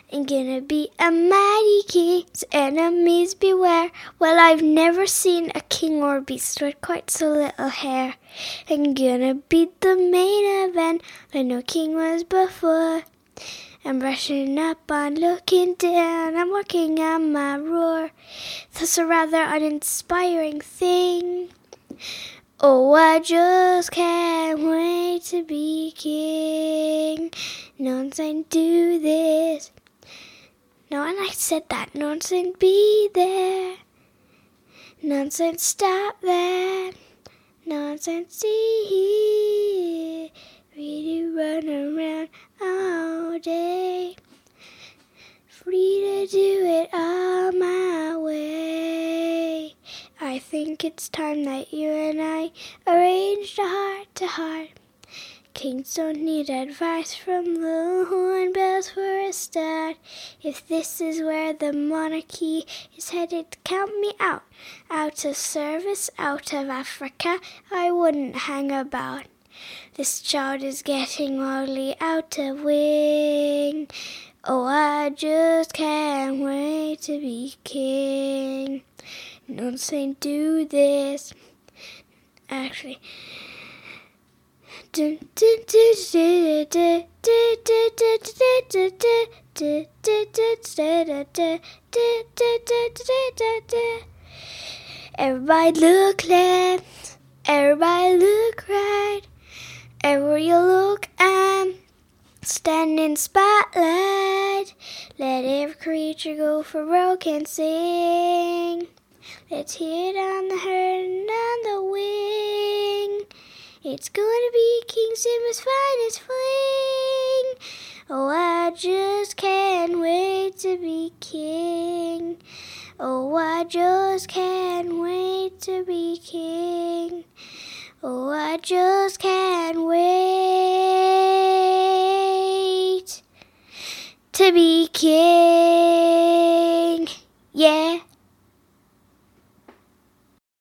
I'm gonna be a mighty king, so enemies beware. Well, I've never seen a king or beast with quite so little hair. I'm gonna be the main event, like no king was before. I'm brushing up on looking down, I'm working on my roar. That's a rather uninspiring thing. Oh, I just can't wait to be king. Nonsense, do this. No one said that. Nonsense, be there. Nonsense, stop that. Nonsense, see. Free to run around all day. Free to do it all my way. I think it's time that you and I arranged a heart-to-heart. Kings don't need advice from the hornbills for a start. If this is where the monarchy is headed, count me out. Out of service, out of Africa, I wouldn't hang about. This child is getting wildly out of wing. Oh, I just can't wait to be king. Don't say do this. Actually. Everybody look left, everybody look right. Everywhere you look, I'm standing spotlight. Let every creature go for broke and sing. Let's hit on the herd and on the wing. It's gonna be King Simba's finest fling. Oh, I just can't wait to be king. Oh, I just can't wait to be king. Oh, I just can't wait to be king. Yeah.